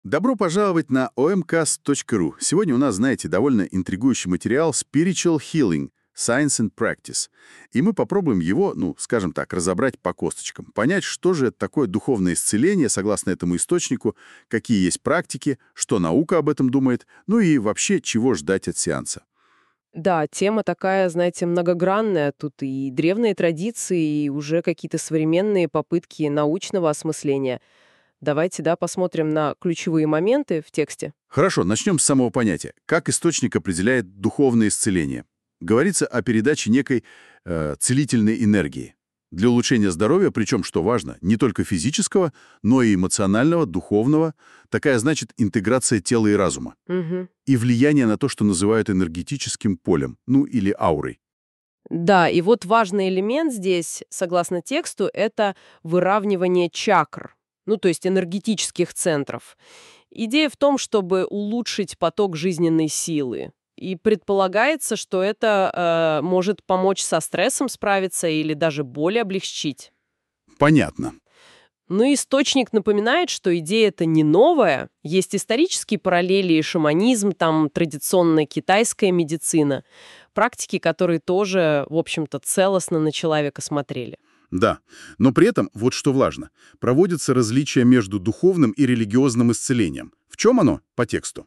Добро пожаловать на omcast.ru. Сегодня у нас, знаете, довольно интригующий материал Spiritual Healing, Science and Practice. И мы попробуем его, скажем так, разобрать по косточкам, понять, что же это такое духовное исцеление, согласно этому источнику, какие есть практики, что наука об этом думает, ну и вообще, чего ждать от сеанса. Да, тема такая, знаете, многогранная. Тут и древние традиции, и уже какие-то современные попытки научного осмысления. Давайте, посмотрим на ключевые моменты в тексте. Хорошо, начнем с самого понятия. Как источник определяет духовное исцеление? Говорится о передаче некой целительной энергии для улучшения здоровья, причем, что важно, не только физического, но и эмоционального, духовного. Такая, значит, интеграция тела и разума. Мгм. И влияние на то, что называют энергетическим полем, или аурой. Да, и вот важный элемент здесь, согласно тексту, это выравнивание чакр, то есть энергетических центров. Идея в том, чтобы улучшить поток жизненной силы. И предполагается, что это может помочь со стрессом справиться или даже боль облегчить. Понятно. Но источник напоминает, что идея эта не новая. Есть исторические параллели и шаманизм, там традиционная китайская медицина. Практики, которые тоже, в общем-то, целостно на человека смотрели. Да, но при этом, вот что важно, проводится различие между духовным и религиозным исцелением. В чем оно по тексту?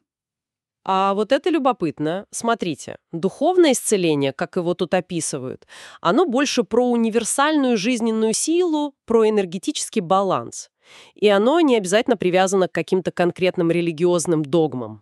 А вот это любопытно. Смотрите, духовное исцеление, как его тут описывают, оно больше про универсальную жизненную силу, про энергетический баланс. И оно не обязательно привязано к каким-то конкретным религиозным догмам.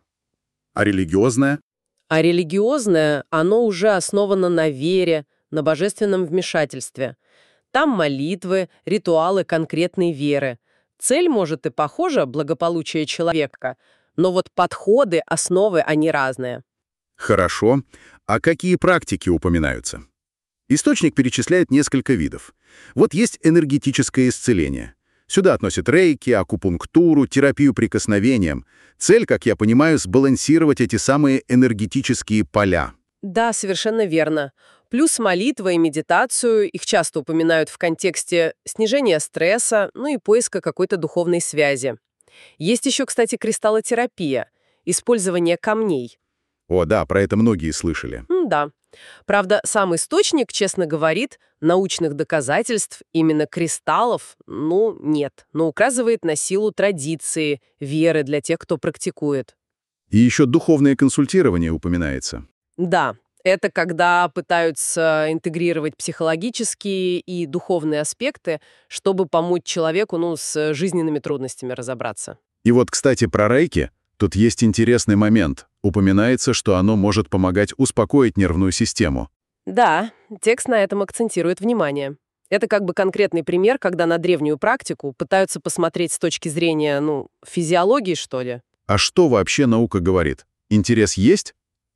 А религиозное? А религиозное, оно уже основано на вере, на божественном вмешательстве. Там молитвы, ритуалы конкретной веры. Цель, может, и похожа, благополучие человека, но вот подходы, основы, они разные. Хорошо. А какие практики упоминаются? Источник перечисляет несколько видов. Вот есть энергетическое исцеление. Сюда относят рейки, акупунктуру, терапию прикосновением. Цель, как я понимаю, сбалансировать эти самые энергетические поля. Да, совершенно верно. Плюс молитва и медитацию, их часто упоминают в контексте снижения стресса, и поиска какой-то духовной связи. Есть еще, кстати, кристаллотерапия, использование камней. О, да, про это многие слышали. Да. Правда, сам источник, честно говорит, научных доказательств именно кристаллов, нет, но указывает на силу традиции, веры для тех, кто практикует. И еще духовное консультирование упоминается. Да, это когда пытаются интегрировать психологические и духовные аспекты, чтобы помочь человеку, с жизненными трудностями разобраться. И вот, кстати, про рейки. Тут есть интересный момент. Упоминается, что оно может помогать успокоить нервную систему. Да, текст на этом акцентирует внимание. Это как бы конкретный пример, когда на древнюю практику пытаются посмотреть с точки зрения, физиологии, что ли. А что вообще наука говорит? Интерес есть?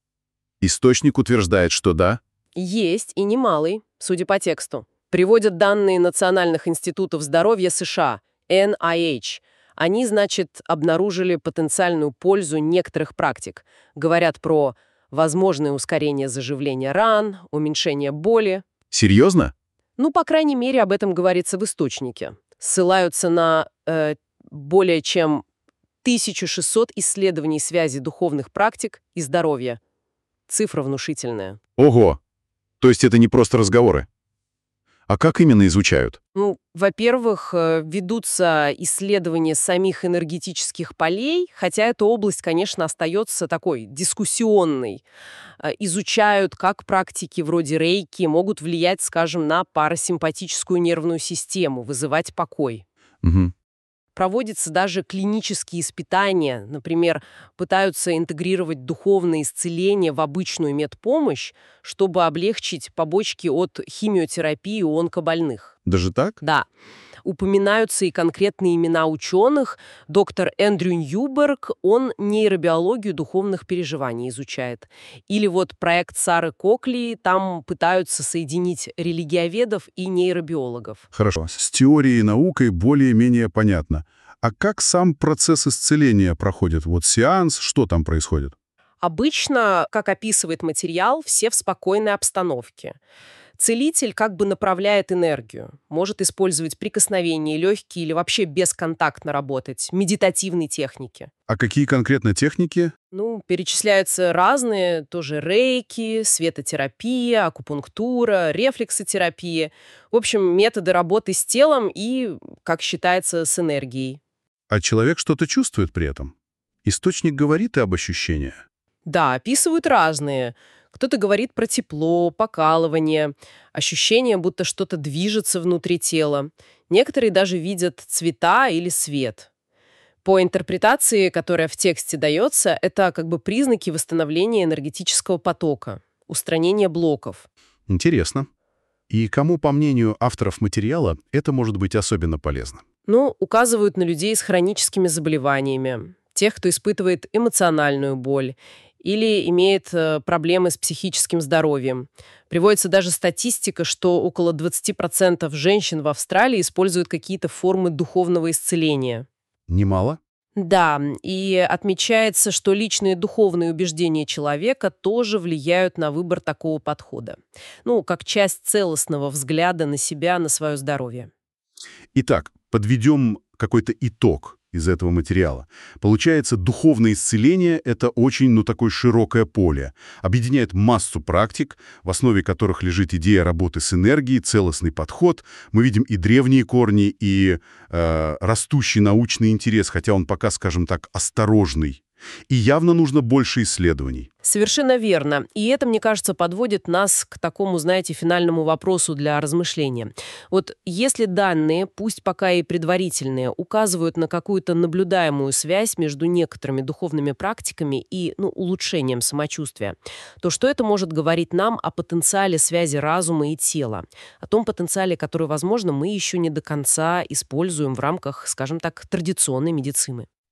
Источник утверждает, что да. Есть, и немалый, судя по тексту. Приводят данные Национальных институтов здоровья США, NIH. Они, значит, обнаружили потенциальную пользу некоторых практик. Говорят про возможное ускорение заживления ран, уменьшение боли. Серьезно? По крайней мере, об этом говорится в источнике. Ссылаются на более чем 1600 исследований связи духовных практик и здоровья. Цифра внушительная. Ого! То есть это не просто разговоры? А как именно изучают? Во-первых, ведутся исследования самих энергетических полей, хотя эта область, конечно, остается такой дискуссионной. Изучают, как практики вроде рейки могут влиять, скажем, на парасимпатическую нервную систему, вызывать покой. Угу. Проводятся даже клинические испытания. Например, пытаются интегрировать духовное исцеление в обычную медпомощь, чтобы облегчить побочки от химиотерапии у онкобольных. Даже так? Да. Упоминаются и конкретные имена ученых. Доктор Эндрю Ньюберг, он нейробиологию духовных переживаний изучает. Или вот проект Сары Кокли, там пытаются соединить религиоведов и нейробиологов. Хорошо. С теорией и наукой более-менее понятно. А как сам процесс исцеления проходит? Вот сеанс, что там происходит? Обычно, как описывает материал, все в спокойной обстановке. Целитель как бы направляет энергию, может использовать прикосновения легкие или вообще бесконтактно работать, медитативные техники. А какие конкретно техники? Ну, перечисляются разные, тоже рейки, светотерапия, акупунктура, рефлексотерапия. В общем, методы работы с телом и, как считается, с энергией. А человек что-то чувствует при этом? Источник говорит и об ощущениях. Да, описывают разные. Кто-то говорит про тепло, покалывание, ощущение, будто что-то движется внутри тела. Некоторые даже видят цвета или свет. По интерпретации, которая в тексте дается, это как бы признаки восстановления энергетического потока, устранения блоков. Интересно. И кому, по мнению авторов материала, это может быть особенно полезно? Ну, указывают на людей с хроническими заболеваниями, тех, кто испытывает эмоциональную боль или имеет проблемы с психическим здоровьем. Приводится даже статистика, что около 20% женщин в Австралии используют какие-то формы духовного исцеления. Немало? Да, и отмечается, что личные духовные убеждения человека тоже влияют на выбор такого подхода. Ну, как часть целостного взгляда на себя, на свое здоровье. Итак, подведем какой-то итог из этого материала. Получается, духовное исцеление — это очень, такое широкое поле. Объединяет массу практик, в основе которых лежит идея работы с энергией, целостный подход. Мы видим и древние корни, и растущий научный интерес, хотя он пока, скажем так, осторожный. И явно нужно больше исследований. Совершенно верно. И это, мне кажется, подводит нас к такому, знаете, финальному вопросу для размышления. Вот если данные, пусть пока и предварительные, указывают на какую-то наблюдаемую связь между некоторыми духовными практиками и улучшением самочувствия, то что это может говорить нам о потенциале связи разума и тела? О том потенциале, который, возможно, мы еще не до конца используем в рамках, скажем так, традиционной медицины.